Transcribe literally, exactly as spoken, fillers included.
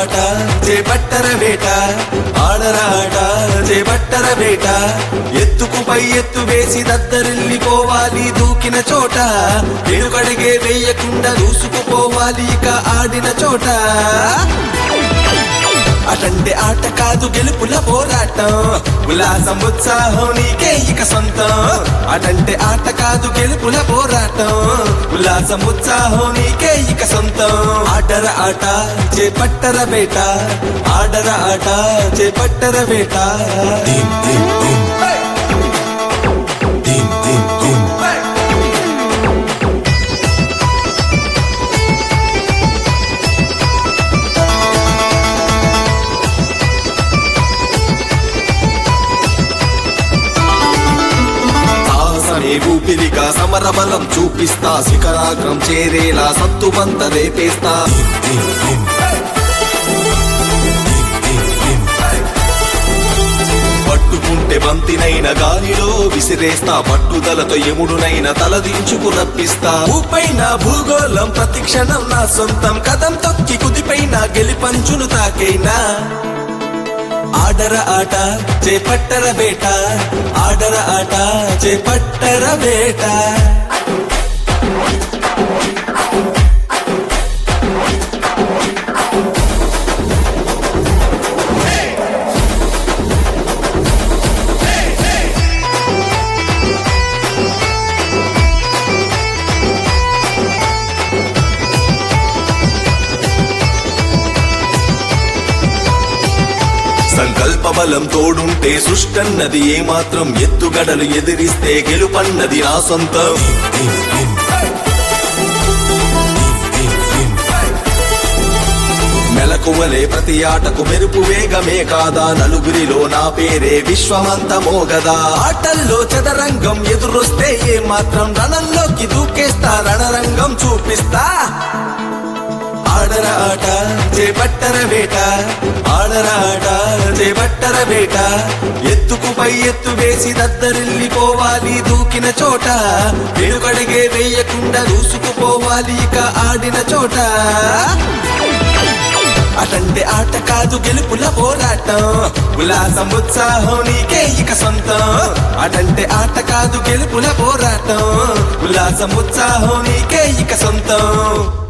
ఆట చేపట్టర వేట ఆడర ఆట చేపట్టర వేట ఎత్తుకు పై ఎత్తు వేసి దద్దరిల్లిపోవాలి దూకిన చోట వెనుకడిగే వేయకుండా దూసుకుపోవాలి ఇక ఆడిన చోట అటంటే ఆట కాదు గెలుపుల పోరాటం ఉల్లాసం ఉత్సాహం నీకే ఇక సొంతం అటంటే ఆట కాదు గెలుపుల పోరాటం ఉల్లాసం ఉత్సాహం నీకే ఇక సొంతం ఆడర ఆట చేపట్టర వేట ఆడర ఆట చేపట్టర వేట దిం దిం దిం దిం దిం దిం ఊపిరిగా సమరబలం చూపిస్తా శిఖరాగ్రం చేరేలా సత్తుమంత రేపేస్తా పట్టుకుంటే బంతినైన గాలిలో విసిరేస్తా పట్టుదలతో ఎముడునైన తలదించుకు రప్పిస్తా ఊపైన భూగోళం ప్రతిక్షణం నా సొంతం కదం తొక్కి కుదిపైన గెలిపంచును తాకైనా ఆడర ఆట చేపట్టర వేట ఆడర ఆట చేపట్టర వేట సంకల్ప బలం తోడుంటే సృష్టన్నది ఏమాత్రం ఎత్తుగడలు ఎదిరిస్తే గెలుపన్నది నా సొంతం మెలకువలే ప్రతి ఆటకు మెరుపు వేగమే కాదా నలుగురిలో నా పేరే విశ్వమంత మోగదా ఆటల్లో చదరంగం ఎదురొస్తే ఏమాత్రం రణంలోకి దూకేస్తా రణరంగం చూపిస్తా ఆడర ఆట చేపట్టర వేట ఆడర ఆట చేపట్టర వేట ఎత్తుకు పై ఎత్తు వేసి దద్దరిల్లిపోవాలి దూకిన చోట వెనుకడిగే వేయకుండా దూసుకుపోవాలి ఇక ఆడిన చోట అటంటే ఆట కాదు గెలుపుల పోరాటం ఉల్లాసం ఉత్సాహం నీకే ఇక సొంతం అటంటే ఆట కాదు గెలుపుల పోరాటం ఉల్లాసం ఉత్సాహం నీకే ఇక సొంతం